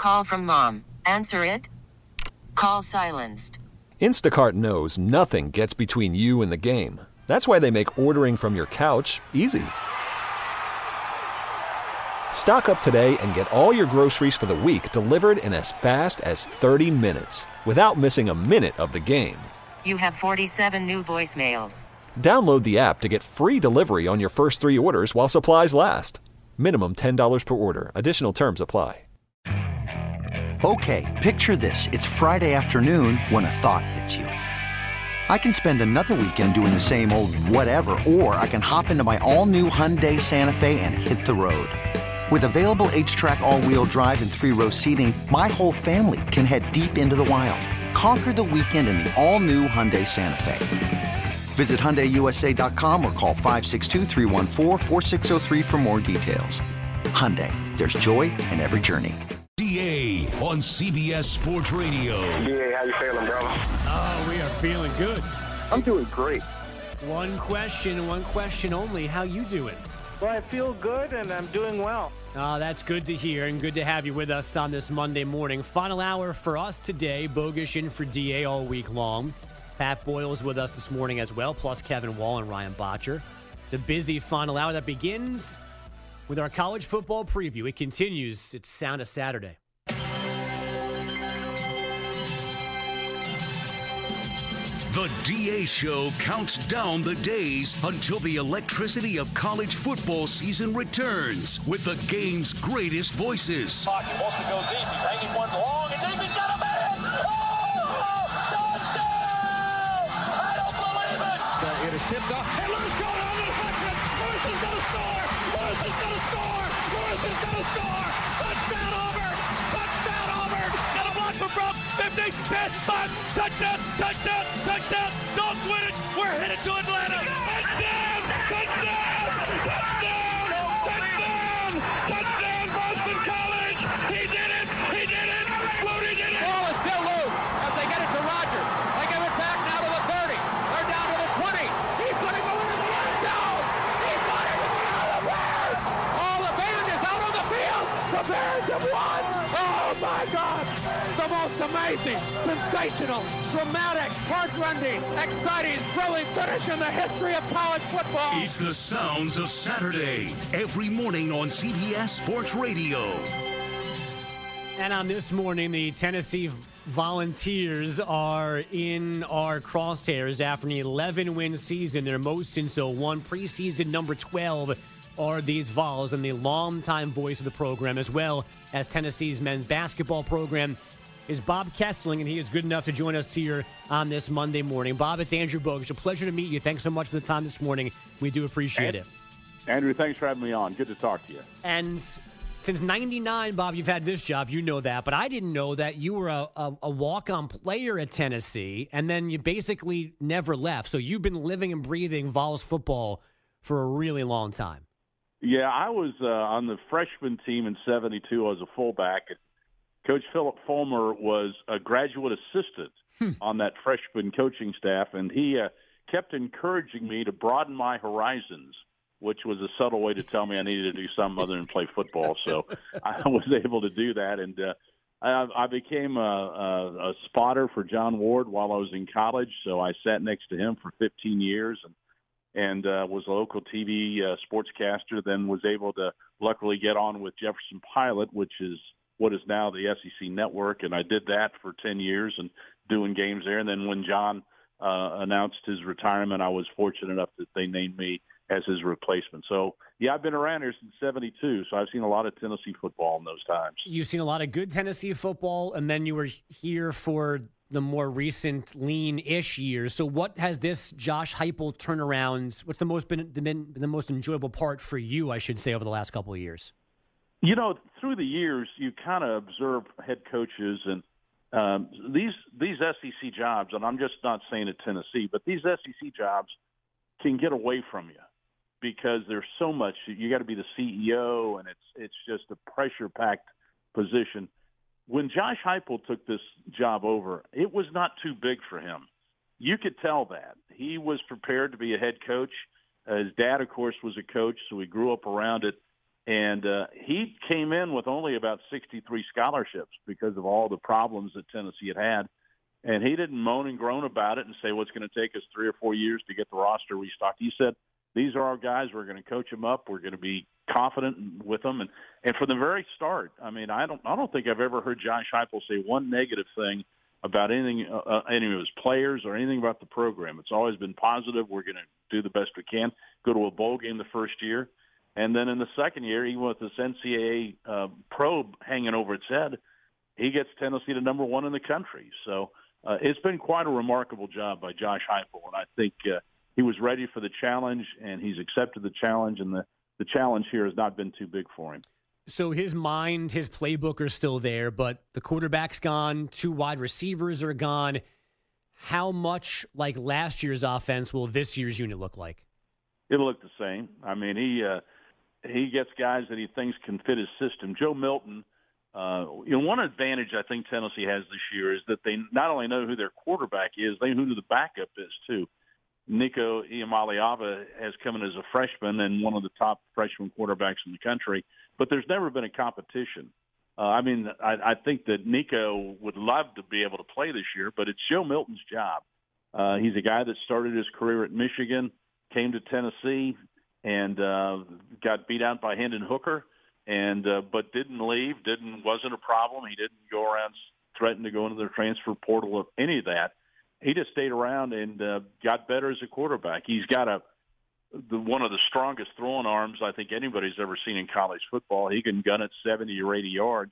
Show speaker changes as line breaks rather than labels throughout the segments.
Call from mom. Answer it. Call silenced.
Instacart knows nothing gets between you and the game. That's why they make ordering from your couch easy. Stock up today and get all your groceries for the week delivered in as fast as 30 minutes without missing a minute of the game.
You have 47 new voicemails.
Download the app to get free delivery on your first 3 orders while supplies last. Minimum $10 per order. Additional terms apply.
Okay, picture this. It's Friday afternoon when a thought hits you. I can spend another weekend doing the same old whatever, or I can hop into my all-new Hyundai Santa Fe and hit the road. With available H-Track all-wheel drive and 3-row seating, my whole family can head deep into the wild. Conquer the weekend in the all-new Hyundai Santa Fe. Visit HyundaiUSA.com or call 562-314-4603 for more details. Hyundai, there's joy in every journey.
DA on CBS Sports Radio.
DA, how you feeling, brother?
Oh, we are feeling good.
I'm doing great.
One question only. How you doing?
Well, I feel good, and I'm doing well.
Oh, that's good to hear, and good to have you with us on this Monday morning. Final hour for us today. Bogusch in for DA all week long. Pat Boyle's with us this morning as well, plus Kevin Wall and Ryan Botcher. It's a busy final hour that begins with our college football preview. It continues. It's Sound of Saturday.
The DA Show counts down the days until the electricity of college football season returns with the game's greatest voices.
Wants to go deep. He's hanging one long, and deep. He's got a man. Oh, touchdown! I don't believe it.
It is tipped off. And Lewis going on the deflection. Lewis is going to score. Lewis is going to score. Lewis is going to score. Touchdown, Auburn. Touchdown, Auburn.
Got a block for Brock. 50, 10, 5. Touchdown, touchdown, touchdown. Dogs win it. We're headed to Atlanta.
Touchdown! Touchdown! Touchdown! Touchdown! Touchdown, Boston College! He did it! He did it! Flutie did it!
Ball is still loose as they get it to Rogers. They give it back now to the 30. They're down to the 20. He's putting it in the end zone. He's got it out of the Bears. Oh, the band is out on the field. The Bears have won. Oh, my God. The most amazing, sensational, dramatic, heart-rending, exciting, thrilling finish in the history of college football.
It's the sounds of Saturday, every morning on CBS Sports Radio.
And on this morning, the Tennessee Volunteers are in our crosshairs after an 11-win season, their most since 01. Preseason number 12 are these Vols, and the longtime voice of the program, as well as Tennessee's men's basketball program, is Bob Kessling, and he is good enough to join us here on this Monday morning. Bob, it's Andrew Bogusch. A pleasure to meet you. Thanks so much for the time this morning. We do appreciate it.
Andrew, thanks for having me on. Good to talk to you.
And since 99, Bob, you've had this job. You know that. But I didn't know that you were a walk-on player at Tennessee, and then you basically never left. So you've been living and breathing Vols football for a really long time.
Yeah, I was on the freshman team in 72. I was a fullback. Coach Philip Fulmer was a graduate assistant on that freshman coaching staff, and he kept encouraging me to broaden my horizons, which was a subtle way to tell me I needed to do something other than play football. So I was able to do that, and I became a spotter for John Ward while I was in college. So I sat next to him for 15 years and was a local TV sportscaster, then was able to luckily get on with Jefferson Pilot, which is what is now the SEC Network, and I did that for 10 years and doing games there. And then when John announced his retirement, I was fortunate enough that they named me as his replacement. So, yeah, I've been around here since 72, so I've seen a lot of Tennessee football in those times.
You've seen a lot of good Tennessee football, and then you were here for the more recent lean-ish years. So what has this Josh Heupel turnaround, what's the most been the most enjoyable part for you, I should say, over the last couple of years?
You know, through the years, you kind of observe head coaches and these SEC jobs, and I'm just not saying at Tennessee, but these SEC jobs can get away from you because there's so much. You got to be the CEO, and it's just a pressure-packed position. When Josh Heupel took this job over, it was not too big for him. You could tell that. He was prepared to be a head coach. His dad, of course, was a coach, so he grew up around it. And he came in with only about 63 scholarships because of all the problems that Tennessee had. And he didn't moan and groan about it and say, well, it's going to take us 3 or 4 years to get the roster restocked. He said, these are our guys. We're going to coach them up. We're going to be confident with them. And from the very start, I mean, I don't think I've ever heard Josh Heupel say one negative thing about anything, any of his players or anything about the program. It's always been positive. We're going to do the best we can, go to a bowl game the first year. And then in the second year, even with this NCAA probe hanging over its head, he gets Tennessee to number 1 in the country. So it's been quite a remarkable job by Josh Heupel, and I think he was ready for the challenge, and he's accepted the challenge, and the challenge here has not been too big for him.
So his mind, his playbook are still there, but the quarterback's gone, 2 wide receivers are gone. How much like last year's offense will this year's unit look like?
It'll look the same. I mean, he gets guys that he thinks can fit his system. Joe Milton, one advantage I think Tennessee has this year is that they not only know who their quarterback is, they know who the backup is too. Nico Iamaleava has come in as a freshman and one of the top freshman quarterbacks in the country, but there's never been a competition. I think that Nico would love to be able to play this year, but it's Joe Milton's job. He's a guy that started his career at Michigan, came to Tennessee, and got beat out by Hendon Hooker, but didn't leave. Wasn't a problem. He didn't go around threatening to go into the transfer portal or any of that. He just stayed around and got better as a quarterback. He's got one of the strongest throwing arms I think anybody's ever seen in college football. He can gun it 70 or 80 yards.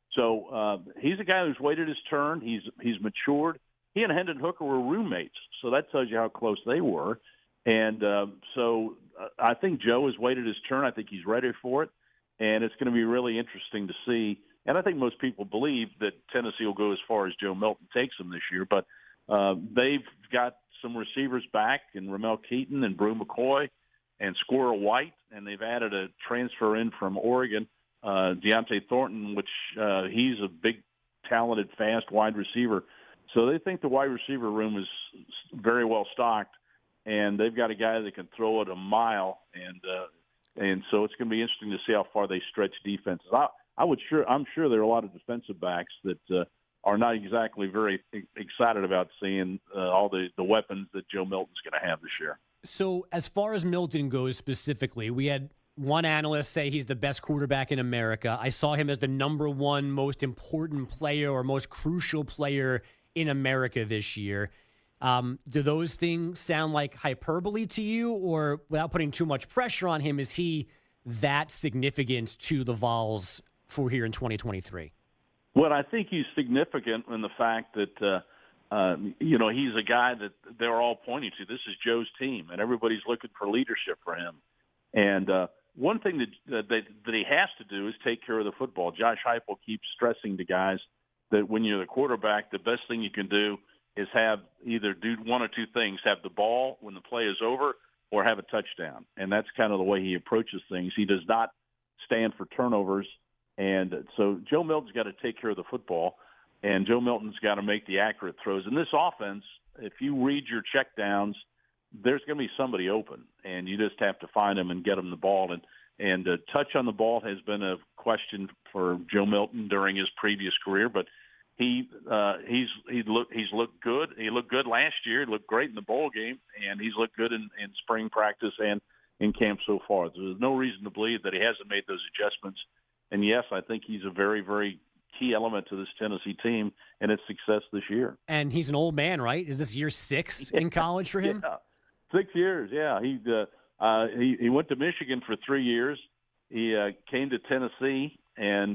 So he's a guy who's waited his turn. He's matured. He and Hendon Hooker were roommates, so that tells you how close they were. And so I think Joe has waited his turn. I think he's ready for it, and it's going to be really interesting to see. And I think most people believe that Tennessee will go as far as Joe Milton takes them this year, but they've got some receivers back in Ramel Keaton and Brew McCoy and Squirrel White, and they've added a transfer in from Oregon, Deontay Thornton, which he's a big, talented, fast wide receiver. So they think the wide receiver room is very well stocked, and they've got a guy that can throw it a mile, and so it's going to be interesting to see how far they stretch defenses. I'm sure there are a lot of defensive backs that are not exactly very excited about seeing all the weapons that Joe Milton's going to have this year.
So as far as Milton goes specifically, we had one analyst say he's the best quarterback in America. I saw him as the number 1 most important player or most crucial player in America this year. Do those things sound like hyperbole to you, or without putting too much pressure on him, is he that significant to the Vols for here in 2023?
Well, I think he's significant in the fact that, he's a guy that they're all pointing to. This is Joe's team, and everybody's looking for leadership for him. And one thing that he has to do is take care of the football. Josh Heupel keeps stressing to guys that when you're the quarterback, the best thing you can do is have either do one or two things, have the ball when the play is over or have a touchdown. And that's kind of the way he approaches things. He does not stand for turnovers. And so Joe Milton's got to take care of the football, and Joe Milton's got to make the accurate throws. In this offense, if you read your checkdowns, there's going to be somebody open, and you just have to find them and get them the ball. And touch on the ball has been a question for Joe Milton during his previous career, but he's looked good. He looked good last year. He looked great in the bowl game, and he's looked good in spring practice and in camp so far. There's no reason to believe that he hasn't made those adjustments. And, yes, I think he's a very, very key element to this Tennessee team and its success this year.
And he's an old man, right? Is this year 6 in college for him?
Yeah. 6 years, yeah. He went to Michigan for 3 years. He came to Tennessee and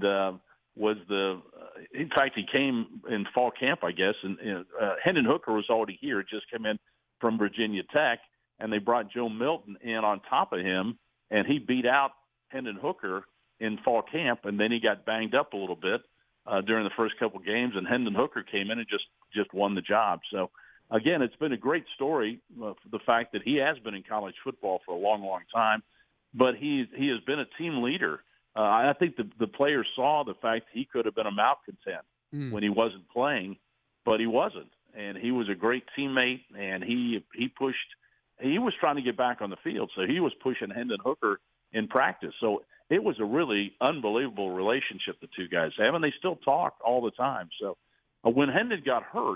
in fact, he came in fall camp, I guess. And Hendon Hooker was already here, just came in from Virginia Tech, and they brought Joe Milton in on top of him, and he beat out Hendon Hooker in fall camp, and then he got banged up a little bit during the first couple games, and Hendon Hooker came in and just won the job. So, again, it's been a great story, the fact that he has been in college football for a long, long time, but he has been a team leader. I think the players saw the fact he could have been a malcontent when he wasn't playing, but he wasn't. And he was a great teammate, and he was trying to get back on the field, so he was pushing Hendon Hooker in practice. So it was a really unbelievable relationship the two guys have, and they still talk all the time. So when Hendon got hurt,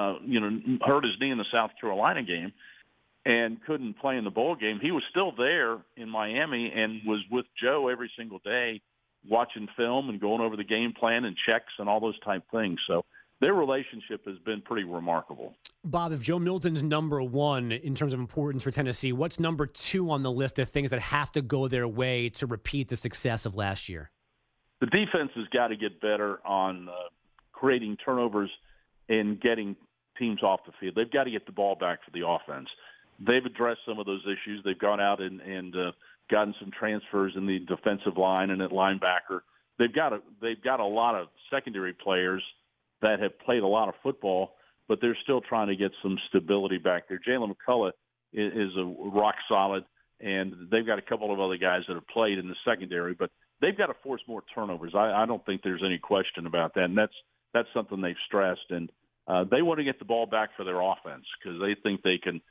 hurt his knee in the South Carolina game and couldn't play in the bowl game, he was still there in Miami and was with Joe every single day watching film and going over the game plan and checks and all those type things. So their relationship has been pretty remarkable.
Bob, if Joe Milton's number one in terms of importance for Tennessee, what's number two on the list of things that have to go their way to repeat the success of last year?
The defense has got to get better on creating turnovers and getting teams off the field. They've got to get the ball back for the offense. They've addressed some of those issues. They've gone out and gotten some transfers in the defensive line and at linebacker. They've got a lot of secondary players that have played a lot of football, but they're still trying to get some stability back there. Jalen McCullough is a rock solid, and they've got a couple of other guys that have played in the secondary, but they've got to force more turnovers. I don't think there's any question about that, and that's something they've stressed. And they want to get the ball back for their offense because they think they can,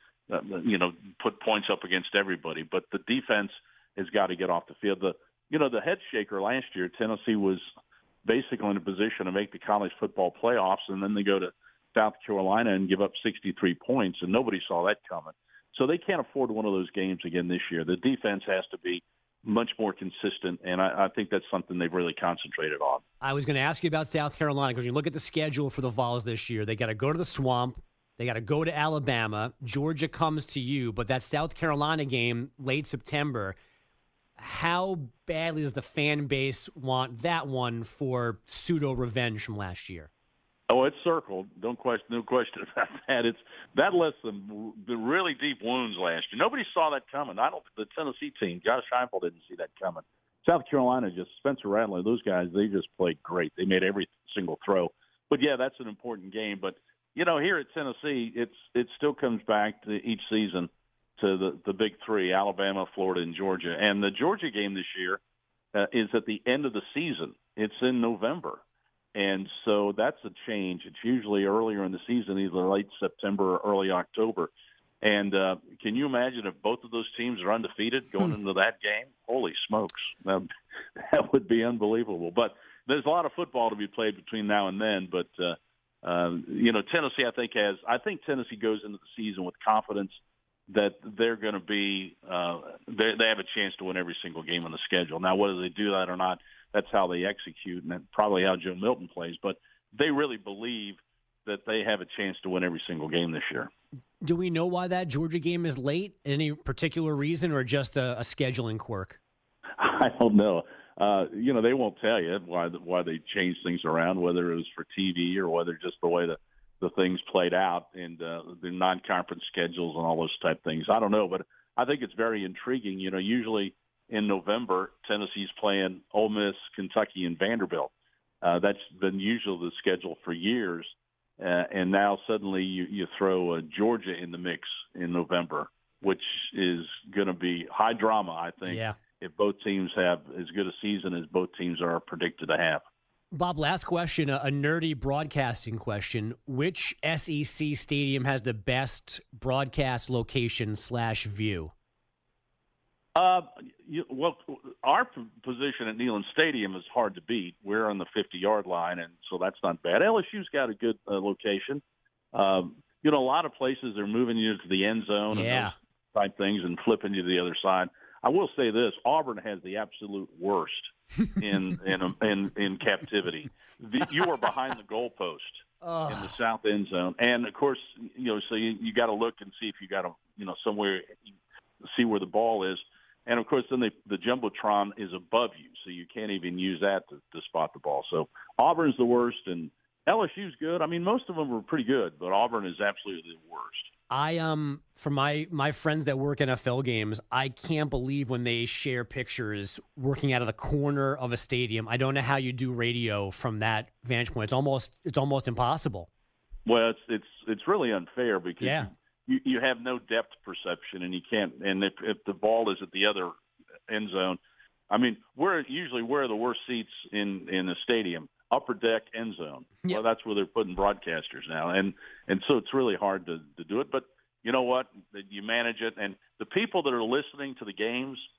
put points up against everybody. But the defense has got to get off the field. The head shaker last year, Tennessee was basically in a position to make the college football playoffs, and then they go to South Carolina and give up 63 points, and nobody saw that coming. So they can't afford one of those games again this year. The defense has to be much more consistent, and I think that's something they've really concentrated on.
I was going to ask you about South Carolina because you look at the schedule for the Vols this year. They got to go to the Swamp. They got to go to Alabama. Georgia comes to you, but that South Carolina game, late September, how badly does the fan base want that one for pseudo-revenge from last year?
Oh, it's circled. No question about that. That left some really deep wounds last year. Nobody saw that coming. The Tennessee team, Josh Heupel didn't see that coming. South Carolina, just Spencer Rattler, those guys, they just played great. They made every single throw. But yeah, that's an important game. But here at Tennessee, it still comes back to each season to the big three: Alabama, Florida, and Georgia. And the Georgia game this year is at the end of the season. It's in November. And so that's a change. It's usually earlier in the season, either late September or early October. And can you imagine if both of those teams are undefeated going into that game? Holy smokes. That would be unbelievable. But there's a lot of football to be played between now and then. But, Tennessee, I think Tennessee goes into the season with confidence that they're going to be they have a chance to win every single game on the schedule. Now, whether they do that or not, that's how they execute, and that's probably how Joe Milton plays. But they really believe that they have a chance to win every single game this year.
Do we know why that Georgia game is late? Any particular reason or just a scheduling quirk?
I don't know. They won't tell you why they changed things around, whether it was for TV or whether just the way the things played out and the non-conference schedules and all those type things. I don't know, but I think it's very intriguing. Usually in November, Tennessee's playing Ole Miss, Kentucky, and Vanderbilt. That's been usually the schedule for years. And now suddenly you throw Georgia in the mix in November, which is going to be high drama, I think, if both teams have as good a season as both teams are predicted to have.
Bob, last question, a nerdy broadcasting question. Which SEC stadium has the best broadcast location / view?
Well, our position at Neyland Stadium is hard to beat. We're on the 50-yard line, and so that's not bad. LSU's got a good location. A lot of places are moving you to the end zone and those type things and flipping you to the other side. I will say this: Auburn has the absolute worst in captivity. You are behind the goalpost in the south end zone, and of course, so you got to look and see if you got to, somewhere see where the ball is. And, of course, then the Jumbotron is above you, so you can't even use that to spot the ball. So Auburn's the worst, and LSU's good. I mean, most of them are pretty good, but Auburn is absolutely the worst.
For my friends that work NFL games, I can't believe when they share pictures working out of the corner of a stadium. I don't know how you do radio from that vantage point. It's almost impossible.
Well, it's really unfair because you have no depth perception, and you can't. And if the ball is at the other end zone, I mean, where are the worst seats in the stadium? Upper deck, end zone. Yep. Well, that's where they're putting broadcasters now, and so it's really hard to do it. But you know what? You manage it, and the people that are listening to the games,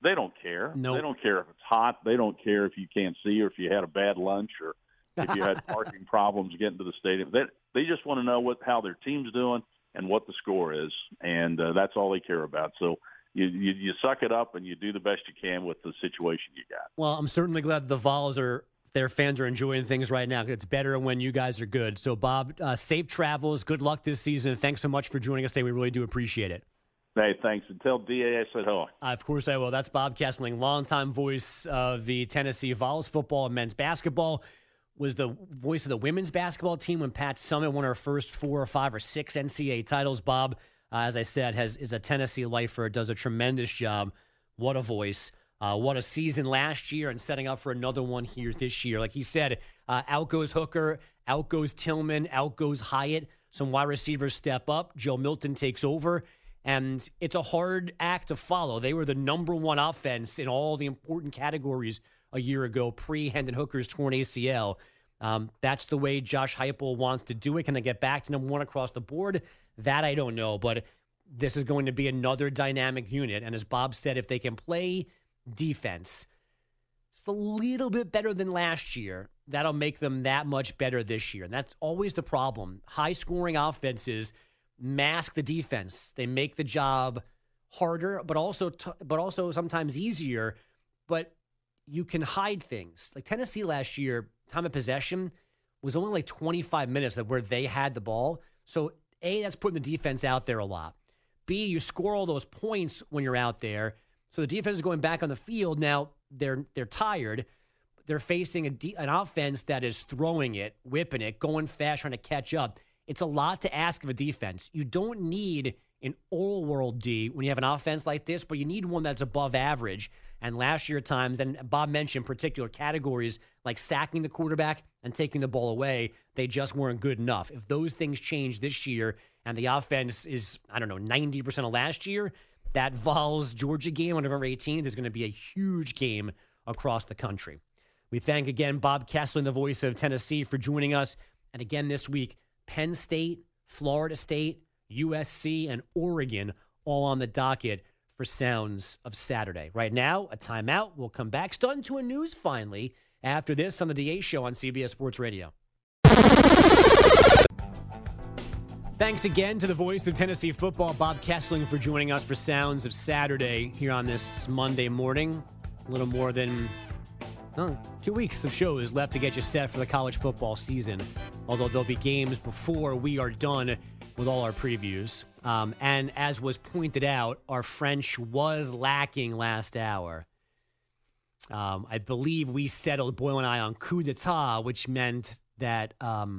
they don't care.
Nope.
They don't care if it's hot. They don't care if you can't see or if you had a bad lunch or if you had parking problems getting to the stadium. They just want to know how their team's doing and what the score is, and that's all they care about. So you suck it up and you do the best you can with the situation you got.
Well, I'm certainly glad the Vols their fans are enjoying things right now. It's better when you guys are good. So, Bob, safe travels. Good luck this season. And thanks so much for joining us today. We really do appreciate it.
Hey, thanks. And tell DA I said hello.
Of course I will. That's Bob Kesling, longtime voice of the Tennessee Vols football and men's basketball. Was the voice of the women's basketball team when Pat Summitt won her first 4 or 5 or 6 NCAA titles. Bob, as I said, is a Tennessee lifer, does a tremendous job. What a voice. What a season last year and setting up for another one here this year. Like he said, out goes Hooker, out goes Tillman, out goes Hyatt. Some wide receivers step up. Joe Milton takes over. And it's a hard act to follow. They were the number one offense in all the important categories a year ago, pre-Hendon Hooker's torn ACL. That's the way Josh Heupel wants to do it. Can they get back to number one across the board? That I don't know. But this is going to be another dynamic unit. And as Bob said, if they can play defense just a little bit better than last year, that'll make them that much better this year. And that's always the problem. High-scoring offenses mask the defense. They make the job harder, but also sometimes easier. But you can hide things. Like Tennessee last year, time of possession was only like 25 minutes where they had the ball. So A, that's putting the defense out there a lot. B, you score all those points when you're out there. So the defense is going back on the field. Now they're tired. They're facing an offense that is throwing it, whipping it, going fast, trying to catch up. It's a lot to ask of a defense. You don't need an all-world D when you have an offense like this, but you need one that's above average. And last year at times, and Bob mentioned particular categories like sacking the quarterback and taking the ball away, they just weren't good enough. If those things change this year and the offense is, 90% of last year, that Vols-Georgia game on November 18th is going to be a huge game across the country. We thank again Bob Kesling, the voice of Tennessee, for joining us. And again this week, Penn State, Florida State, USC, and Oregon all on the docket for Sounds of Saturday. Right now, a timeout. We'll come back. Starting to a news finally after this on the DA Show on CBS Sports Radio. Thanks again to the voice of Tennessee football, Bob Kesling, for joining us for Sounds of Saturday here on this Monday morning. A little more than 2 weeks of shows left to get you set for the college football season, although there'll be games before we are done with all our previews. And as was pointed out, our French was lacking last hour. I believe we settled, Boyle and I, on coup d'etat, which meant that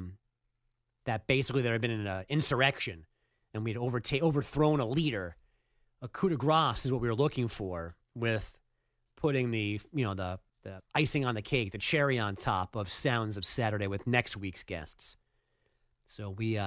that basically there had been an insurrection and we'd overthrown a leader. A coup de grace is what we were looking for, with putting the icing on the cake, the cherry on top of Sounds of Saturday with next week's guests. So we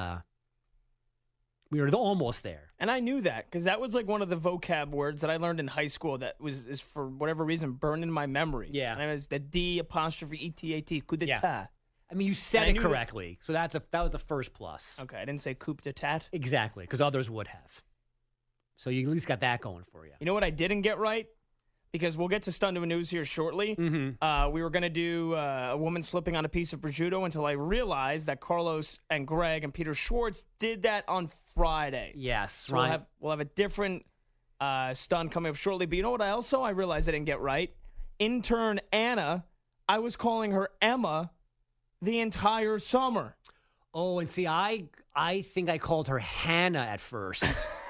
were almost there.
And I knew that because that was like one of the vocab words that I learned in high school that is for whatever reason burned in my memory.
Yeah.
And it was the D''ETAT, coup d'etat.
Yeah. I mean, you said it correctly. So that was the first plus.
Okay, I didn't say coup d'etat.
Exactly, because others would have. So you at least got that going for you.
You know what I didn't get right? Because we'll get to Stun to a News here shortly.
Mm-hmm.
We were going to do a woman slipping on a piece of prosciutto until I realized that Carlos and Greg and Peter Schwartz did that on Friday.
Yes,
so
right.
We'll have a different stun coming up shortly. But you know what I realized I didn't get right? Intern Anna, I was calling her Emma the entire summer.
Oh, and see, I think I called her Hannah at first.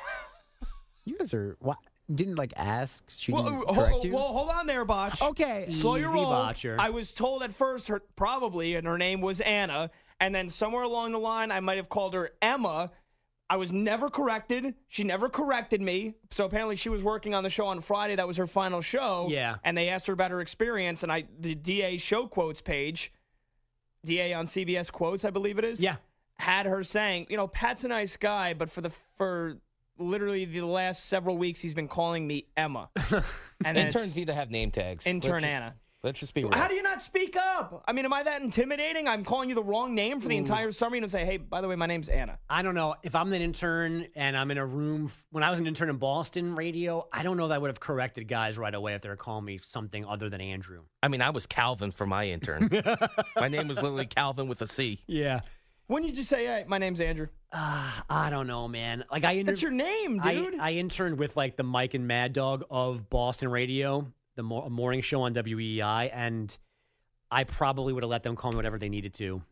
You guys are... What? Didn't ask? She didn't correct you?
Well, hold on there, Botch.
Okay.
Slow your roll.
Botcher.
I was told at first her name was Anna, and then somewhere along the line I might have called her Emma. I was never corrected. She never corrected me. So apparently she was working on the show on Friday. That was her final show.
Yeah.
And they asked her about her experience, and the DA show quotes page, DA on CBS Quotes, I believe it is.
Yeah.
Had her saying, Pat's a nice guy, but for literally the last several weeks, he's been calling me Emma.
And interns need to have name tags.
Intern Anna.
Let's just be real.
How do you not speak up? I mean, am I that intimidating? I'm calling you the wrong name for the entire summer. You don't say, hey, by the way, my name's Anna.
I don't know. If I'm an intern and I'm in a room, when I was an intern in Boston radio, I don't know that I would have corrected guys right away if they were calling me something other than Andrew.
I mean, I was Calvin for my intern. My name was literally Calvin with a C.
Yeah.
Wouldn't you just say, hey, my name's Andrew?
I don't know, man. Like
That's your name, dude.
I interned with like the Mike and Mad Dog of Boston radio, the morning show on WEEI, and I probably would have let them call me whatever they needed to.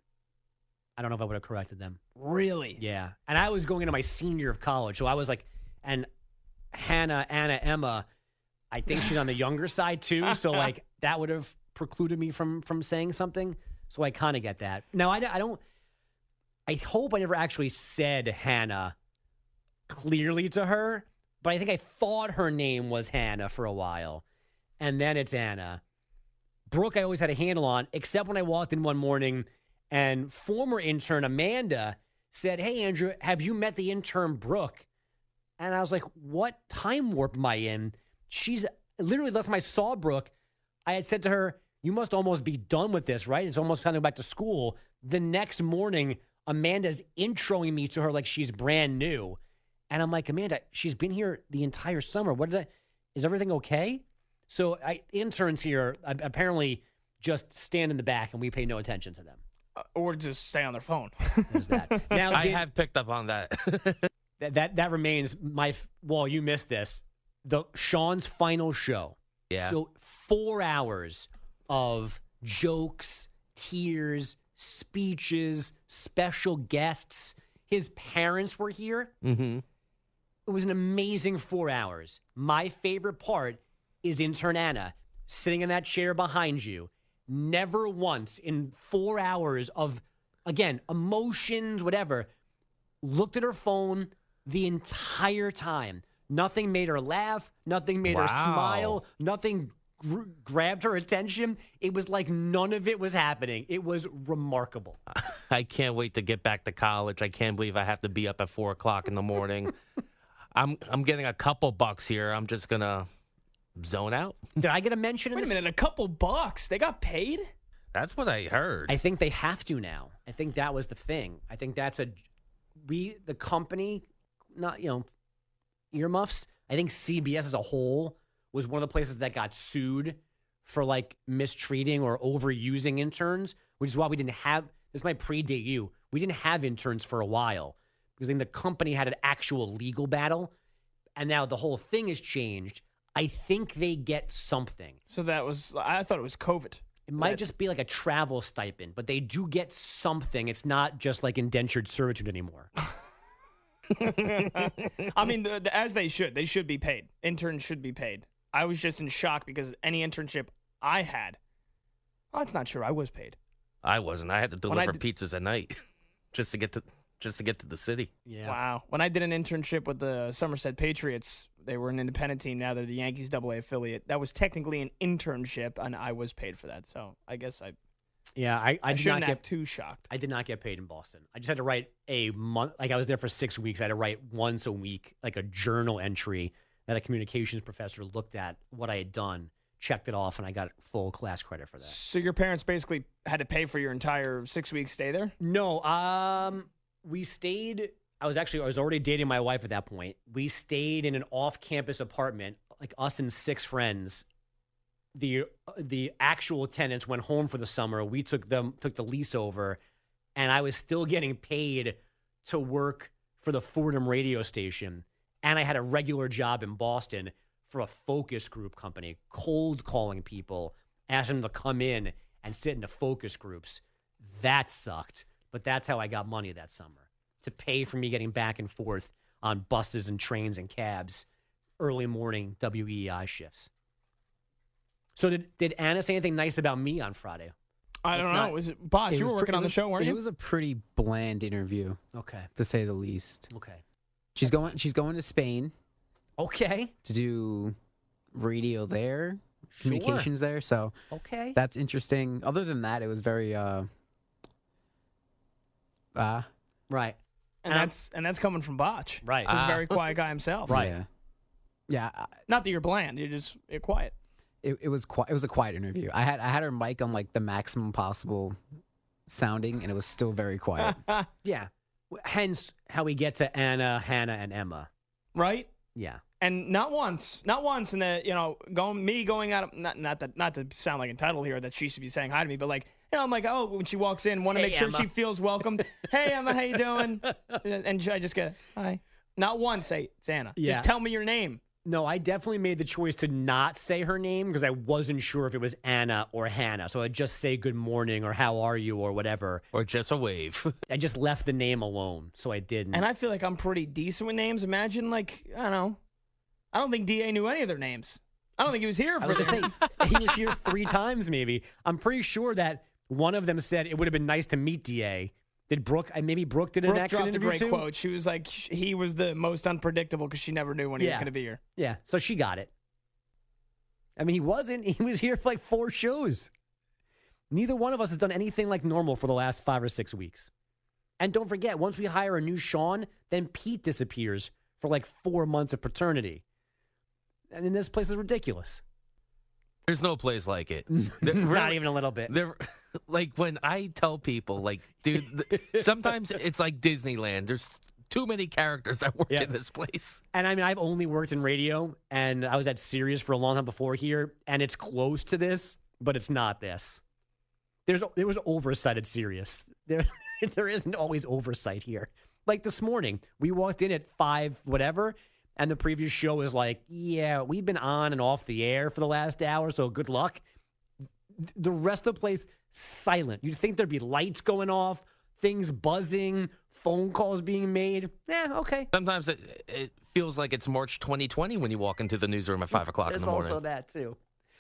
I don't know if I would have corrected them.
Really?
Yeah. And I was going into my senior year of college, so I was like, and Hannah, Anna, Emma, I think she's on the younger side too, so like that would have precluded me from saying something. So I kind of get that. Now I don't. I hope I never actually said Hannah clearly to her, but I think I thought her name was Hannah for a while, and then it's Anna. Brooke, I always had a handle on, except when I walked in one morning and former intern Amanda said, hey, Andrew, have you met the intern Brooke? And I was like, what time warp am I in? She's literally, last time I saw Brooke, I had said to her, you must almost be done with this, right? It's almost kind of back to school. The next morning, Amanda's introing me to her like she's brand new. And I'm like, Amanda, she's been here the entire summer. Is everything okay? So interns here apparently just stand in the back and we pay no attention to them.
Or just stay on their phone.
There's that. Now,
I have picked up on that.
that remains you missed this. Sean's final show.
Yeah.
So 4 hours of jokes, tears, speeches, special guests. His parents were here.
Mm-hmm.
It was an amazing 4 hours. My favorite part is intern Anna sitting in that chair behind you. Never once in 4 hours of, again, emotions, whatever, looked at her phone the entire time. Nothing made her laugh. Nothing made her smile. Nothing grabbed her attention. It was like none of it was happening. It was remarkable.
I can't wait to get back to college. I can't believe I have to be up at 4 o'clock in the morning. I'm getting a couple bucks here. I'm just going to zone out.
Did I get a mention?
Wait a minute, a couple bucks? They got paid?
That's what I heard.
I think they have to now. I think that was the thing. I think that's the company, not, earmuffs. I think CBS as a whole was one of the places that got sued for like mistreating or overusing interns, which is why we didn't have, this might predate you, we didn't have interns for a while because then the company had an actual legal battle, and now the whole thing has changed. I think they get something.
So I thought it was COVID.
It might just be like a travel stipend, but they do get something. It's not just like indentured servitude anymore.
I mean, as they should. They should be paid. Interns should be paid. I was just in shock because any internship I had, that's not true. I was paid.
I wasn't. I had to deliver pizzas at night just to get to the city.
Yeah.
Wow. When I did an internship with the Somerset Patriots, they were an independent team. Now they're the Yankees AA affiliate. That was technically an internship, and I was paid for that. So I guess I shouldn't get too shocked.
I did not get paid in Boston. I just had to write a month. Like I was there for 6 weeks. I had to write once a week, like a journal entry that a communications professor looked at what I had done, checked it off, and I got full class credit for that.
So your parents basically had to pay for your entire 6 week stay there?
No. We stayed. I was already dating my wife at that point. We stayed in an off-campus apartment, like us and 6 friends. The actual tenants went home for the summer. We took the lease over, and I was still getting paid to work for the Fordham radio station. And I had a regular job in Boston for a focus group company, cold calling people, asking them to come in and sit in the focus groups. That sucked, but that's how I got money that summer, to pay for me getting back and forth on buses and trains and cabs, early morning WEEI shifts. So did Anna say anything nice about me on Friday?
I don't know. Was it Bosh? You were working on the show, weren't you?
It was a pretty bland interview.
Okay.
To say the least.
Okay.
She's going to Spain.
Okay.
To do radio there, communications there. So
okay.
That's interesting. Other than that, it was very
right.
And that's coming from Botch.
Right.
He's a very quiet guy himself.
Right.
Yeah.
Not that you're bland. You're quiet.
It was it was a quiet interview. I had her mic on like the maximum possible sounding, and it was still very quiet.
Yeah. Hence how we get to Anna, Hannah, and Emma.
Right?
Yeah.
And not once in the, going out, not to sound like entitled here that she should be saying hi to me, but like, I'm like, oh, when she walks in, want to make sure
Emma.
she feels welcome. Hey, Emma, how you doing? And I just go, hi. Not once say, it's Anna.
Yeah.
Just tell me your name.
No, I definitely made the choice to not say her name because I wasn't sure if it was Anna or Hannah. So I'd just say good morning or how are you or whatever.
Or just a wave.
I just left the name alone, so I didn't.
And I feel like I'm pretty decent with names. Imagine, like, I don't know. I don't think DA knew any of their names. I don't think he was here
I
for
was
this.
going to say, he was here 3 times maybe. I'm pretty sure that one of them said it would have been nice to meet DA. Did Brooke, maybe Brooke did an
Brooke
accent
dropped a
interview
great
too?
quote. She was like, he was the most unpredictable because she never knew when he was going to be here.
Yeah, so she got it. I mean, he wasn't. He was here for like 4 shows. Neither one of us has done anything like normal for the last 5 or 6 weeks. And don't forget, once we hire a new Sean, then Pete disappears for like 4 months of paternity. I mean, this place is ridiculous.
There's no place like it.
Not even a little bit.
Like when I tell people, like, dude, sometimes it's like Disneyland. There's too many characters that work in this place.
And I mean, I've only worked in radio, and I was at Sirius for a long time before here, and it's close to this, but it's not this. There was oversight at Sirius. There isn't always oversight here. Like this morning, we walked in at 5 whatever, and the previous show was like, yeah, we've been on and off the air for the last hour, so good luck. The rest of the place, silent. You'd think there'd be lights going off, things buzzing, phone calls being made. Yeah, okay.
Sometimes it feels like it's March 2020 when you walk into the newsroom at 5 o'clock in the morning.
There's also that, too.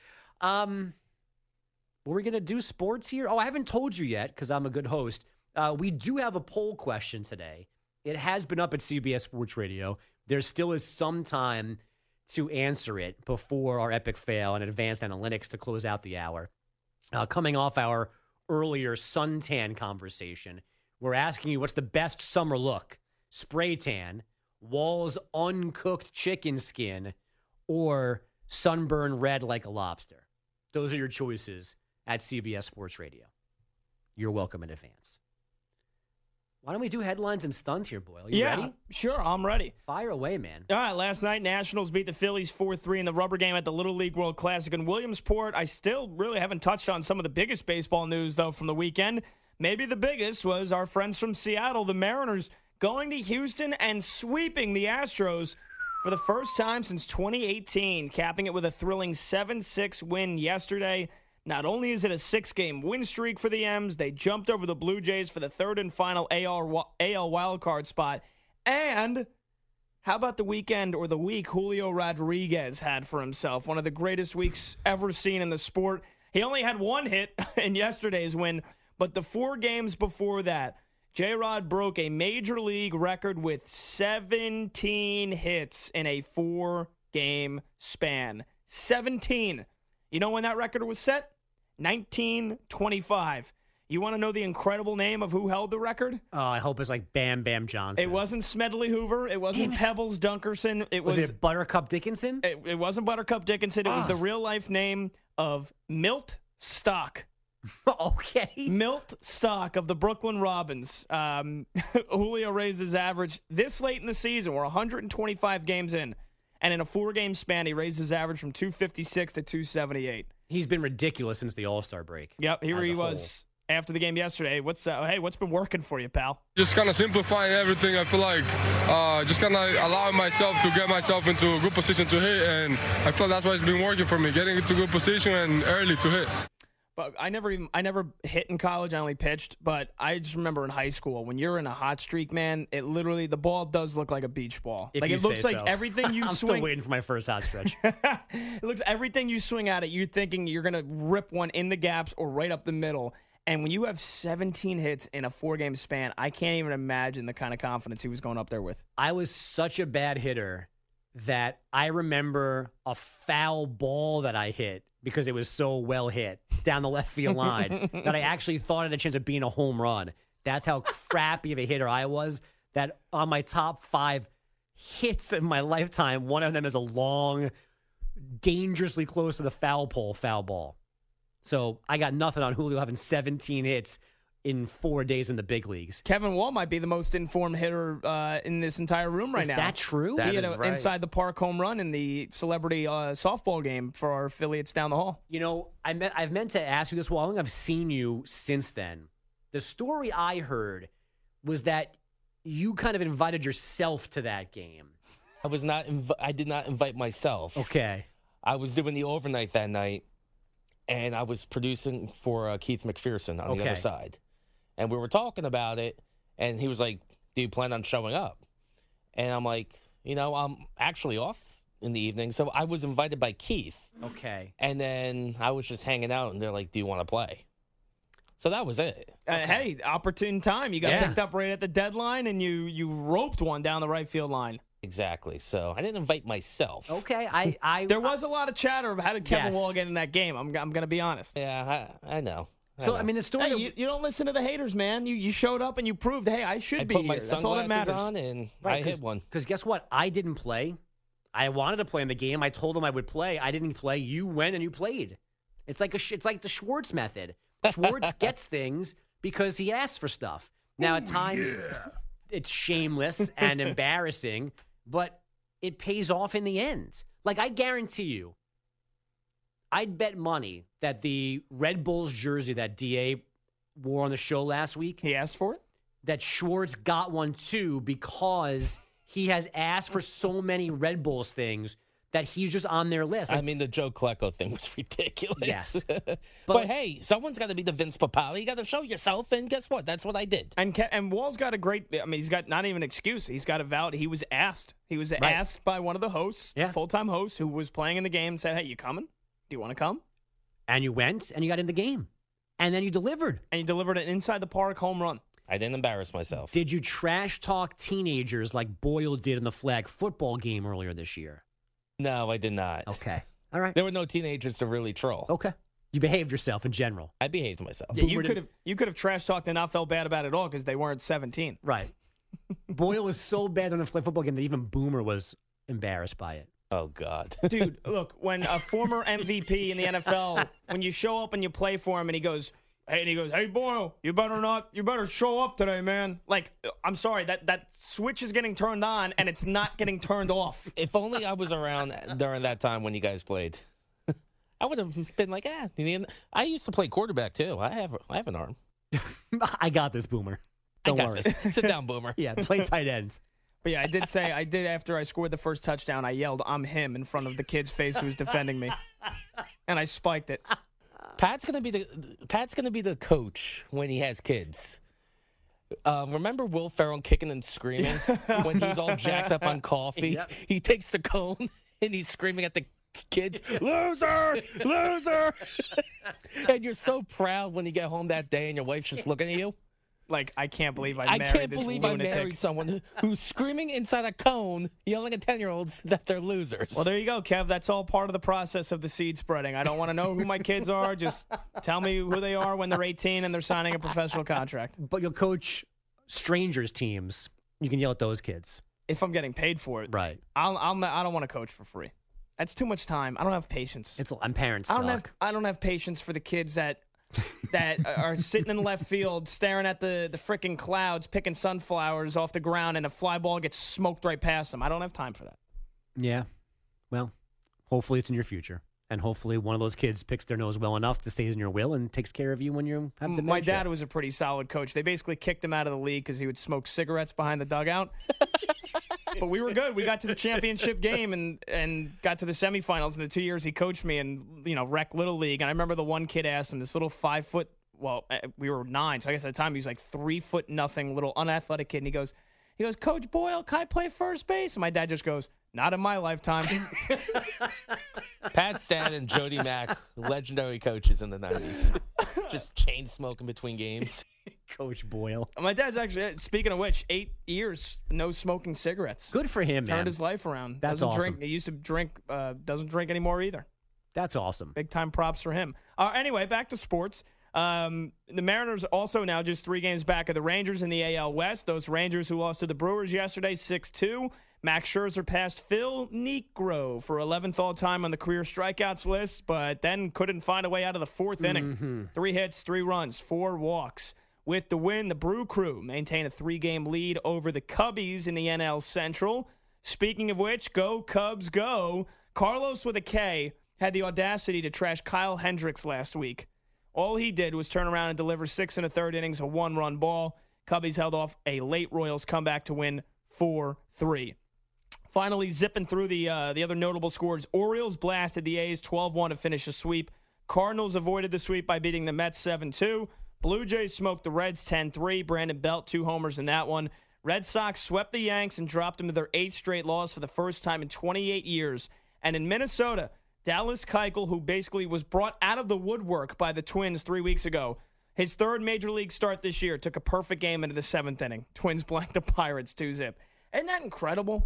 Were we going to do sports here? Oh, I haven't told you yet because I'm a good host. We do have a poll question today. It has been up at CBS Sports Radio. There still is some time to answer it before our epic fail and advanced analytics to close out the hour. Coming off our earlier suntan conversation, we're asking you what's the best summer look? Spray tan, Wall's uncooked chicken skin, or sunburn red like a lobster. Those are your choices at CBS Sports Radio. You're welcome in advance. Why don't we do headlines and stunt here, Boyle? You ready?
Sure, I'm ready.
Fire away, man.
All right, last night, Nationals beat the Phillies 4-3 in the rubber game at the Little League World Classic in Williamsport. I still really haven't touched on some of the biggest baseball news, though, from the weekend. Maybe the biggest was our friends from Seattle, the Mariners, going to Houston and sweeping the Astros for the first time since 2018, capping it with a thrilling 7-6 win yesterday. Not only is it a 6-game win streak for the M's, they jumped over the Blue Jays for the third and final AL wildcard spot. And how about the weekend or the week Julio Rodriguez had for himself? One of the greatest weeks ever seen in the sport. He only had 1 hit in yesterday's win, but the 4 games before that, J-Rod broke a major league record with 17 hits in a 4-game span. 17. You know when that record was set? 1925. You want to know the incredible name of who held the record?
Oh, I hope it's like Bam Bam Johnson.
It wasn't Smedley Hoover. It wasn't Pebbles Dunkerson.
Was it Buttercup Dickinson?
It wasn't Buttercup Dickinson. It was the real-life name of Milt Stock.
Okay.
Milt Stock of the Brooklyn Robins. Julio raised his average this late in the season. We're 125 games in. And in a 4-game span, he raised his average from 256 to 278.
He's been ridiculous since the All-Star break.
Yep, here he was after the game yesterday. What's been working for you, pal?
Just kind of simplifying everything. I feel like just kind of allowing myself to get myself into a good position to hit, and I feel that's why it's been working for me, getting into good position and early to hit.
But I never hit in college. I only pitched. But I just remember in high school when you're in a hot streak, man, it literally the ball does look like a beach ball.
If
like
you
it looks
say
like
so.
everything you
I'm
swing.
still waiting for my first hot stretch.
It looks everything you swing at it. You're thinking you're gonna rip one in the gaps or right up the middle. And when you have 17 hits in a 4-game span, I can't even imagine the kind of confidence he was going up there with.
I was such a bad hitter that I remember a foul ball that I hit because it was so well hit down the left field line that I actually thought it had a chance of being a home run. That's how crappy of a hitter I was, that on my top 5 hits in my lifetime, one of them is a long dangerously close to the foul pole foul ball. So I got nothing on Julio having 17 hits in 4 days in the big leagues.
Kevin Wall might be the most informed hitter in this entire room right now.
Is that true?
He had an inside the park home run in the celebrity softball game for our affiliates down the hall.
You know, I've meant to ask you this, Wall. I think I've seen you since then. The story I heard was that you kind of invited yourself to that game.
I did not invite myself.
Okay.
I was doing the overnight that night, and I was producing for Keith McPherson on the other side. And we were talking about it, and he was like, do you plan on showing up? And I'm like, I'm actually off in the evening. So I was invited by Keith.
Okay.
And then I was just hanging out, and they're like, do you want to play? So that was it.
Hey, opportune time. You got picked up right at the deadline, and you roped one down the right field line.
Exactly. So I didn't invite myself.
Okay.
There was a lot of chatter of how did Kevin Wall get in that game. I'm going to be honest.
Yeah, I know.
So, I mean, the story...
Hey, you don't listen to the haters, man. You showed up and you proved, hey, I should be here. That's all that matters.
On and I hit one.
Because guess what? I didn't play. I wanted to play in the game. I told him I would play. I didn't play. You went and you played. It's like the Schwartz method. Schwartz gets things because he asks for stuff. Now, at times, it's shameless and embarrassing, but it pays off in the end. Like, I guarantee you, I'd bet money that the Red Bulls jersey that DA wore on the show last week.
He asked for it?
That Schwartz got one too because he has asked for so many Red Bulls things that he's just on their list.
I mean, the Joe Klecko thing was ridiculous.
Yes.
But hey, someone's got to be the Vince Papale. You got to show yourself, and guess what? That's what I did.
And Wall's got a great, he's got not even an excuse. He's got a valid, he was asked. He was asked by one of the hosts, full-time hosts, who was playing in the game and said, hey, you coming? Do you want to come?
And you went, and you got in the game. And then you delivered.
And you delivered an inside-the-park home run.
I didn't embarrass myself.
Did you trash talk teenagers like Boyle did in the flag football game earlier this year?
No, I did not.
Okay. All right.
There were no teenagers to really troll.
Okay. You behaved yourself in general.
I behaved myself.
Yeah, you could have trash talked and not felt bad about it at all because they weren't 17.
Right. Boyle was so bad in the flag football game that even Boomer was embarrassed by it.
Oh, God.
Dude, look, when a former MVP in the NFL, when you show up and you play for him and he goes, hey, Boyle, you better show up today, man. Like, I'm sorry, that switch is getting turned on and it's not getting turned off.
If only I was around during that time when you guys played. I would have been like, I used to play quarterback, too. I have an arm.
I got this, Boomer. Don't worry.
Sit down, Boomer.
Yeah, play tight ends.
But yeah, I did after I scored the first touchdown, I yelled, I'm him, in front of the kid's face who was defending me. And I spiked it.
Pat's gonna be the coach when he has kids. Remember Will Ferrell kicking and screaming when he's all jacked up on coffee? Yep. He takes the cone and he's screaming at the kids, loser, loser. And you're so proud when you get home that day and your wife's just looking at you.
Like, I can't believe I married
someone who's screaming inside a cone, yelling at 10-year-olds that they're losers.
Well, there you go, Kev. That's all part of the process of the seed spreading. I don't want to know who my kids are. Just tell me who they are when they're 18 and they're signing a professional contract.
But you'll coach strangers' teams. You can yell at those kids.
If I'm getting paid for it.
Right.
I don't want to coach for free. That's too much time. I don't have patience.
I'm parents.
I don't have patience for the kids that are sitting in left field staring at the freaking clouds, picking sunflowers off the ground, and a fly ball gets smoked right past them. I don't have time for that.
Yeah. Well, hopefully it's in your future. And hopefully one of those kids picks their nose well enough to stay in your will and takes care of you when you have dementia.
My dad was a pretty solid coach. They basically kicked him out of the league because he would smoke cigarettes behind the dugout. But we were good. We got to the championship game and got to the semifinals in the 2 years he coached me in, rec Little League. And I remember the one kid asked him, this little 5 foot, well, we were 9, so I guess at the time he was like 3 foot nothing, little unathletic kid. And he goes, Coach Boyle, can I play first base? And my dad just goes, not in my lifetime.
Pat Stan and Jody Mack, legendary coaches in the 90s. Just chain smoking between games.
Coach Boyle.
My dad's actually, speaking of which, 8 years, no smoking cigarettes.
Good for him, man.
Turned his life around.
That's
doesn't
awesome.
drink. He used to drink, doesn't drink anymore either.
That's awesome.
Big time props for him. Anyway, back to sports. The Mariners also now just 3 games back of the Rangers in the AL West. Those Rangers who lost to the Brewers yesterday, 6-2. Max Scherzer passed Phil Niekro for 11th all-time on the career strikeouts list, but then couldn't find a way out of the fourth inning. 3 hits, 3 runs, 4 walks. With the win, the Brew Crew maintain a 3-game lead over the Cubbies in the NL Central. Speaking of which, go Cubs, go. Carlos with a K had the audacity to trash Kyle Hendricks last week. All he did was turn around and deliver 6 1/3 innings, a 1-run ball. Cubbies held off a late Royals comeback to win 4-3. Finally, zipping through the other notable scores, Orioles blasted the A's 12-1 to finish a sweep. Cardinals avoided the sweep by beating the Mets 7-2. Blue Jays smoked the Reds 10-3. Brandon Belt, 2 homers in that one. Red Sox swept the Yanks and dropped them to their 8th straight loss for the first time in 28 years. And in Minnesota, Dallas Keuchel, who basically was brought out of the woodwork by the Twins 3 weeks ago, his 3rd major league start this year, took a perfect game into the 7th inning. Twins blanked the Pirates 2-0. Isn't that incredible?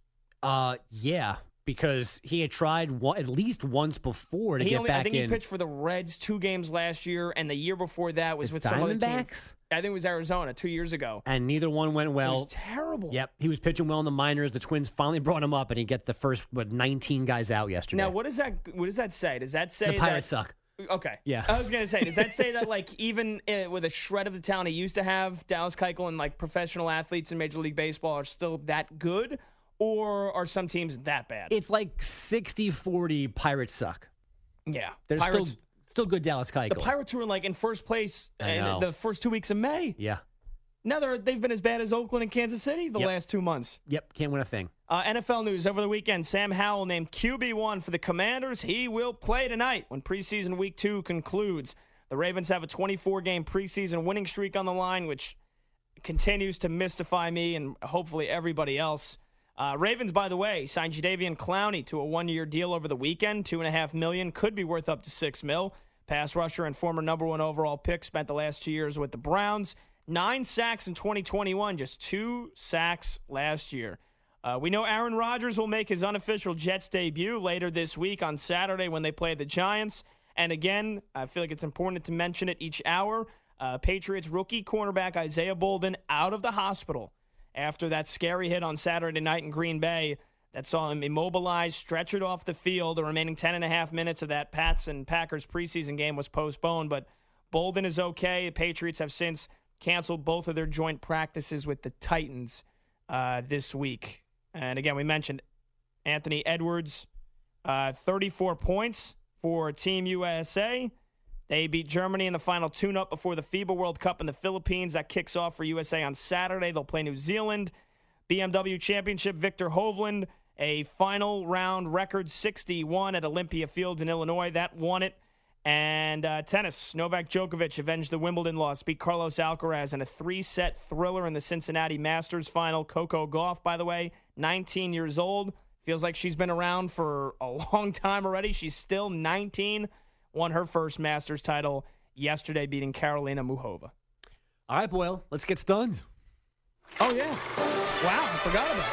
Yeah, because he had tried at least once before to get back in.
I think he pitched for the Reds 2 games last year, and the year before that was with some other team.
Diamondbacks?
I think it was Arizona 2 years ago.
And neither one went well.
It was terrible.
Yep, he was pitching well in the minors. The Twins finally brought him up, and he get the first 19 guys out yesterday.
Now, what does that say? Does that say
the Pirates suck?
Okay.
Yeah.
I was going to say, does that say that, like, even with a shred of the talent he used to have, Dallas Keuchel and, like, professional athletes in Major League Baseball are still that good? Or are some teams that bad?
It's like 60-40 Pirates suck.
Yeah.
There's
Pirates,
still good Dallas Keuchel.
The Pirates were, like, in first place in the first 2 weeks of May.
Yeah.
Now they've been as bad as Oakland and Kansas City the last 2 months.
Yep, can't win a thing.
NFL news over the weekend. Sam Howell named QB1 for the Commanders. He will play tonight when preseason week 2 concludes. The Ravens have a 24-game preseason winning streak on the line, which continues to mystify me and hopefully everybody else. Ravens, by the way, signed Jadeveon Clowney to a 1-year deal over the weekend. $2.5 million, could be worth up to $6 million. Pass rusher and former number 1 overall pick, spent the last 2 years with the Browns. 9 sacks in 2021, just 2 sacks last year. We know Aaron Rodgers will make his unofficial Jets debut later this week on Saturday when they play the Giants. And again, I feel like it's important to mention it each hour. Patriots rookie cornerback Isaiah Bolden out of the hospital after that scary hit on Saturday night in Green Bay that saw him immobilized, stretchered off the field. The remaining 10.5 minutes of that Pats and Packers preseason game was postponed, but Bolden is okay. The Patriots have since canceled both of their joint practices with the Titans this week. And again, we mentioned Anthony Edwards, 34 points for Team USA. They beat Germany in the final tune-up before the FIBA World Cup in the Philippines. That kicks off for USA on Saturday. They'll play New Zealand. BMW Championship, Victor Hovland, a final round record 61 at Olympia Fields in Illinois. That won it. And tennis, Novak Djokovic avenged the Wimbledon loss, beat Carlos Alcaraz in a 3-set thriller in the Cincinnati Masters final. Coco Gauff, by the way, 19 years old. Feels like she's been around for a long time already. She's still 19. Won her first Masters title yesterday, beating Karolina Muchova.
All right, Boyle, let's get stunned.
Oh, yeah. Wow, I forgot about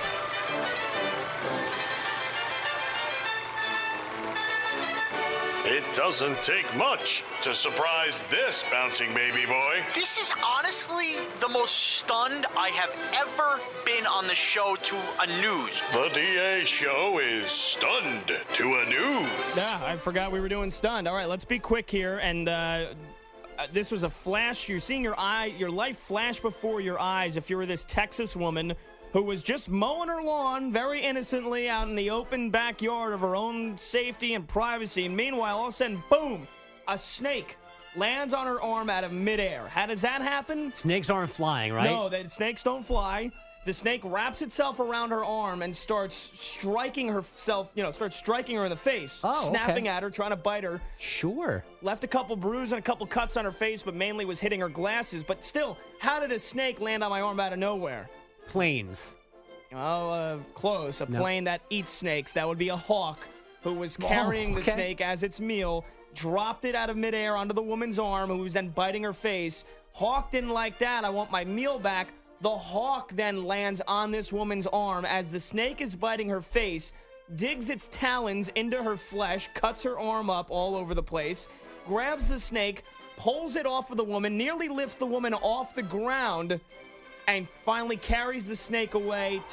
that.
It doesn't take much to surprise this bouncing baby boy.
This is honestly the most stunned I have ever been on the show to a news.
The DA show is stunned to a news.
Yeah, I forgot we were doing stunned. All right, let's be quick here. And this was a flash. You're seeing your life flash before your eyes if you were this Texas woman who was just mowing her lawn very innocently out in the open backyard of her own safety and privacy. And meanwhile, all of a sudden, boom, a snake lands on her arm out of midair. How does that happen?
Snakes aren't flying, right?
No, snakes don't fly. The snake wraps itself around her arm and starts striking herself, starts striking her in the face, snapping at her, trying to bite her.
Sure.
Left a couple bruises and a couple cuts on her face, but mainly was hitting her glasses. But still, how did a snake land on my arm out of nowhere?
Planes.
Oh, close. A plane that eats snakes. That would be a hawk who was carrying the snake as its meal, dropped it out of midair onto the woman's arm, who was then biting her face. Hawk didn't like that. I want my meal back. The hawk then lands on this woman's arm as the snake is biting her face, digs its talons into her flesh, cuts her arm up all over the place, grabs the snake, pulls it off of the woman, nearly lifts the woman off the ground, and finally carries the snake away to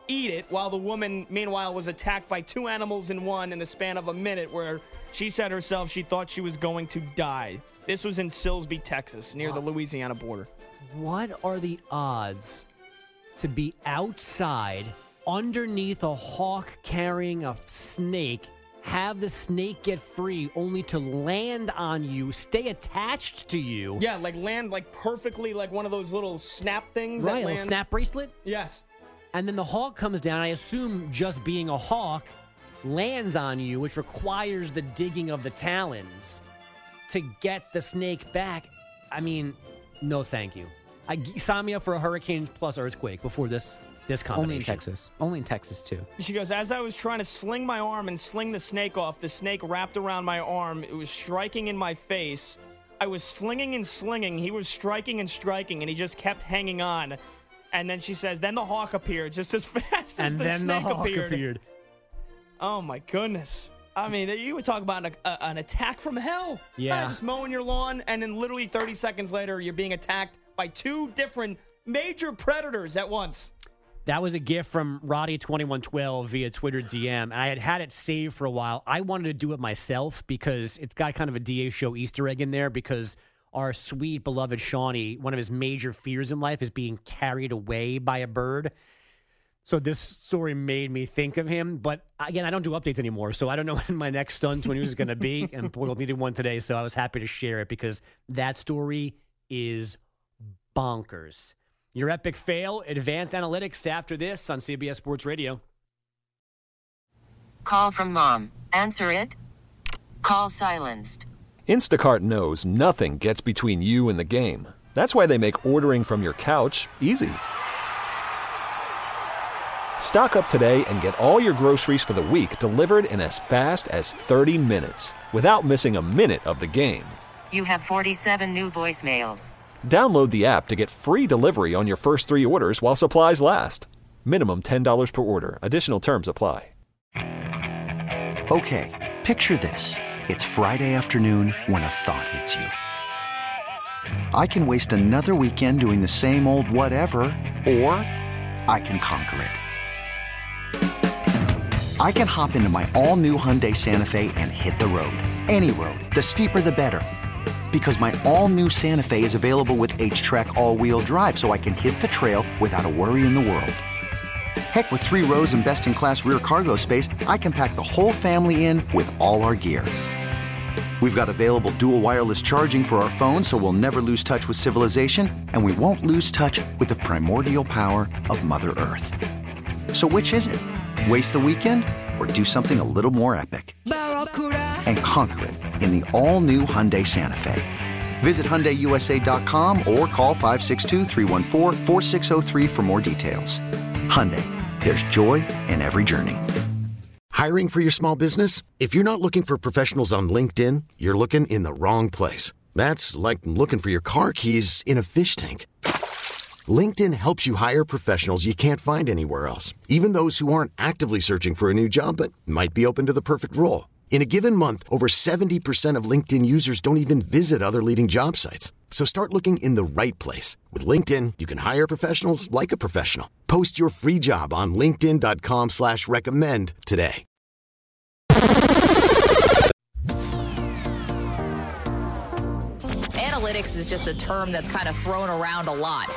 eat it, while the woman, meanwhile, was attacked by 2 animals in one in the span of a minute, where she said herself she thought she was going to die. This was in Silsbee, Texas, near the Louisiana border.
What are the odds to be outside underneath a hawk carrying a snake, have the snake get free only to land on you, stay attached to you?
Yeah, like land like perfectly like one of those little snap things.
Right,
that
a
land.
little snap bracelet?
Yes.
And then the hawk comes down. I assume just being a hawk lands on you, which requires the digging of the talons to get the snake back. I mean, no thank you. Sign me up for a hurricane plus earthquake before this combination.
Only in Texas. Only in Texas, too.
She goes, as I was trying to sling my arm and sling the snake off, the snake wrapped around my arm. It was striking in my face. I was slinging and slinging. He was striking and striking, and he just kept hanging on. And then she says, then the hawk appeared just as fast as the snake appeared. Oh, my goodness. I mean, you would talk about an attack from hell.
Yeah.
Just mowing your lawn, and then literally 30 seconds later, you're being attacked by 2 different major predators at once.
That was a gift from Roddy2112 via Twitter DM, and I had it saved for a while. I wanted to do it myself because it's got kind of a DA show Easter egg in there, because our sweet, beloved Shawnee, one of his major fears in life is being carried away by a bird. So this story made me think of him. But again, I don't do updates anymore, so I don't know when my next Stunned 20 News is going to be. And Boyle needed one today, so I was happy to share it because that story is bonkers. Your epic fail, advanced analytics after this on CBS Sports Radio.
Call from mom. Answer it. Call silenced.
Instacart knows nothing gets between you and the game. That's why they make ordering from your couch easy. Stock up today and get all your groceries for the week delivered in as fast as 30 minutes without missing a minute of the game.
You have 47 new voicemails.
Download the app to get free delivery on your first 3 orders while supplies last. Minimum $10 per order. Additional terms apply.
Okay, picture this. It's Friday afternoon when a thought hits you. I can waste another weekend doing the same old whatever, or I can conquer it. I can hop into my all-new Hyundai Santa Fe and hit the road. Any road. The steeper, the better. Because my all-new Santa Fe is available with H-Track all-wheel drive, so I can hit the trail without a worry in the world. Heck, with 3 rows and best-in-class rear cargo space, I can pack the whole family in with all our gear. We've got available dual wireless charging for our phones, so we'll never lose touch with civilization, and we won't lose touch with the primordial power of Mother Earth. So which is it? Waste the weekend or do something a little more epic? And conquer it in the all-new Hyundai Santa Fe. Visit HyundaiUSA.com or call 562-314-4603 for more details. Hyundai, there's joy in every journey.
Hiring for your small business? If you're not looking for professionals on LinkedIn, you're looking in the wrong place. That's like looking for your car keys in a fish tank. LinkedIn helps you hire professionals you can't find anywhere else, even those who aren't actively searching for a new job but might be open to the perfect role. In a given month, over 70% of LinkedIn users don't even visit other leading job sites. So start looking in the right place. With LinkedIn, you can hire professionals like a professional. Post your free job on linkedin.com/recommend today.
Analytics is just a term that's kind of thrown around a lot.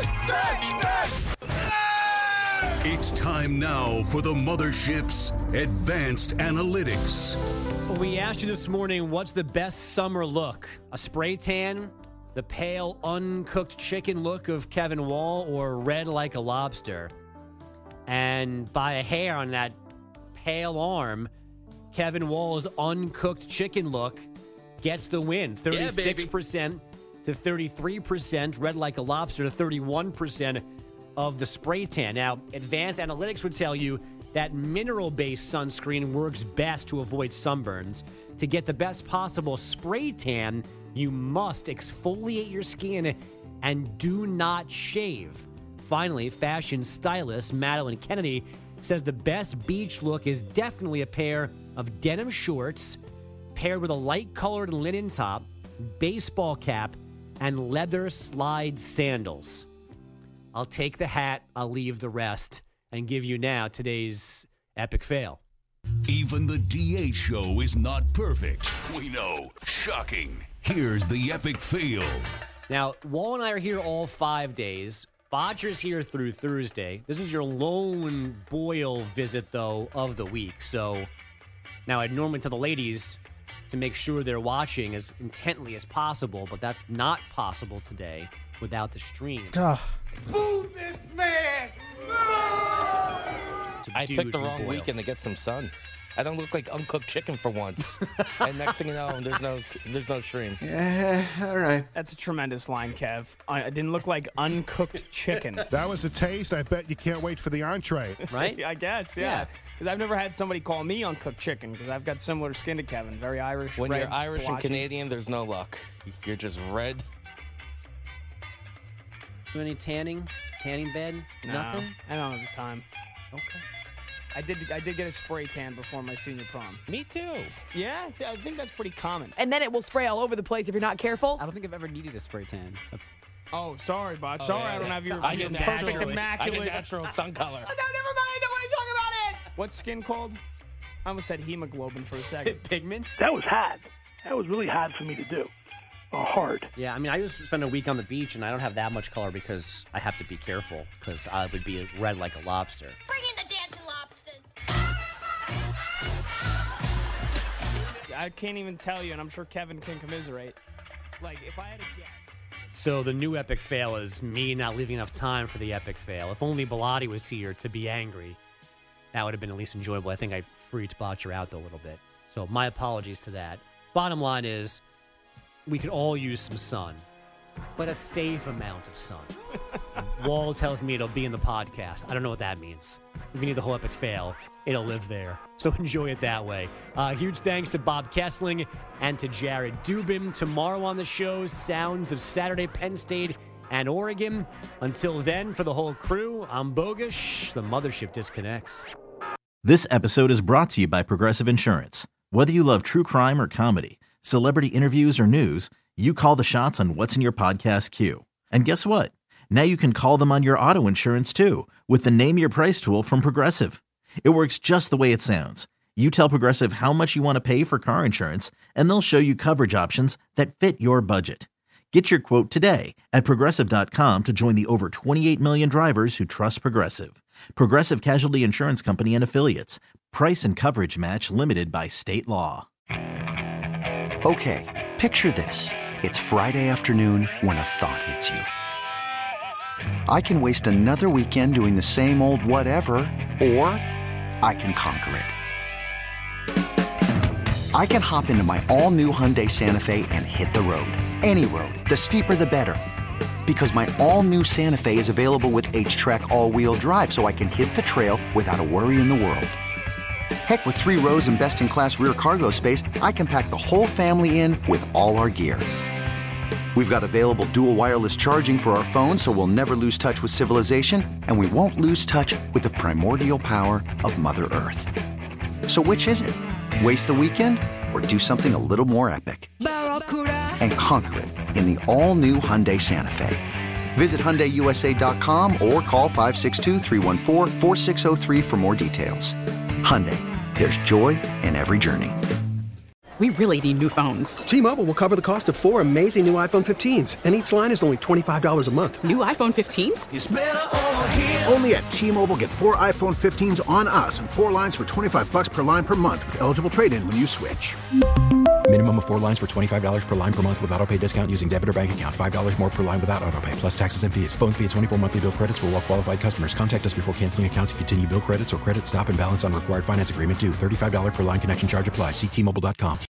It's time now for the mothership's advanced analytics.
We asked you this morning, what's the best summer look? A spray tan, the pale, uncooked chicken look of Kevin Wall, or red like a lobster? And by a hair on that pale arm, Kevin Wall's uncooked chicken look gets the win. 36% to 33%, red like a lobster to 31% of the spray tan. Now, advanced analytics would tell you that mineral-based sunscreen works best to avoid sunburns. To get the best possible spray tan, you must exfoliate your skin and do not shave. Finally, fashion stylist Madeline Kennedy says the best beach look is definitely a pair of denim shorts paired with a light-colored linen top, baseball cap, and leather slide sandals. I'll take the hat, I'll leave the rest. and give you now today's epic fail.
Even the DA show is not perfect. We know. Shocking. Here's the epic fail.
Now, Wall and I are here all 5 days. Bodger's here through Thursday. This is your lone Boyle visit, though, of the week. So now I'd normally tell the ladies to make sure they're watching as intently as possible, but that's not possible today without the stream.
Boo this man!
I picked the wrong weekend to get some sun. I don't look like uncooked chicken for once. And next thing you know, there's no stream.
Yeah, all right. That's a tremendous line, Kev. I didn't look like uncooked chicken.
That was a taste. I bet you can't wait for the entree.
Right?
I guess, yeah. Because I've never had somebody call me uncooked chicken because I've got similar skin to Kevin. Very Irish.
When
red,
you're Irish and
blotchy.
Canadian, there's no luck. You're just red.
Do any tanning bed?
No,
Nothing?
I don't have the time.
Okay.
I did get a spray tan before my senior prom.
Me too.
Yeah, see, I think that's pretty common.
And then it will spray all over the place if you're not careful.
I don't think I've ever needed a spray tan. That's
Oh, sorry, Bud. Sorry, I don't have your
I get
perfect,
natural.
immaculate.
I get natural sun color.
No, never mind. I don't want to talk about it.
What's skin called? I almost said hemoglobin for a second.
Pigment?
That was hard. That was really hard for me to do. Or hard.
Yeah, I mean, I just spent a week on the beach, and I don't have that much color because I have to be careful because I would be red like a lobster.
Bring in the dancing lobsters.
I can't even tell you, and I'm sure Kevin can commiserate. Like, if I had to guess.
So the new epic fail is me not leaving enough time for the epic fail. If only Bilotti was here to be angry, that would have been at least enjoyable. I think I freaked Botcher out, though, a little bit. So my apologies to that. Bottom line is, we could all use some sun, but a safe amount of sun. Wall tells me it'll be in the podcast. I don't know what that means. If you need the whole epic fail, it'll live there. So enjoy it that way. Huge thanks to Bob Kessling and to Jared Dubin. Tomorrow on the show, sounds of Saturday, Penn State and Oregon. Until then, for the whole crew, I'm Bogusch. The mothership disconnects.
This episode is brought to you by Progressive Insurance. Whether you love true crime or comedy, celebrity interviews or news, you call the shots on what's in your podcast queue. And guess what? Now you can call them on your auto insurance too with the Name Your Price tool from Progressive. It works just the way it sounds. You tell Progressive how much you want to pay for car insurance, and they'll show you coverage options that fit your budget. Get your quote today at Progressive.com to join the over 28 million drivers who trust Progressive. Progressive Casualty Insurance Company and Affiliates. Price and coverage match limited by state law.
Okay, picture this. It's Friday afternoon when a thought hits you. I can waste another weekend doing the same old whatever, or I can conquer it. I can hop into my all-new Hyundai Santa Fe and hit the road. Any road. The steeper, the better. Because my all-new Santa Fe is available with H-Track all-wheel drive, so I can hit the trail without a worry in the world. Heck, with 3 rows and best-in-class rear cargo space, I can pack the whole family in with all our gear. We've got available dual wireless charging for our phones, so we'll never lose touch with civilization, and we won't lose touch with the primordial power of Mother Earth. So which is it? Waste the weekend or do something a little more epic? And conquer it in the all-new Hyundai Santa Fe. Visit HyundaiUSA.com or call 562-314-4603 for more details. Hyundai, there's joy in every journey.
We really need new phones.
T-Mobile will cover the cost of 4 amazing new iPhone 15s, and each line is only $25 a month.
New iPhone 15s?
It's better over here.
Only at T-Mobile, get 4 iPhone 15s on us and 4 lines for $25 per line per month with eligible trade-in when you switch.
Minimum of 4 lines for $25 per line per month with autopay discount using debit or bank account. $5 more per line without autopay, plus taxes and fees. Phone fee at 24 monthly bill credits for well-qualified customers. Contact us before canceling account to continue bill credits or credit stop and balance on required finance agreement due. $35 per line connection charge applies. See T-Mobile.com.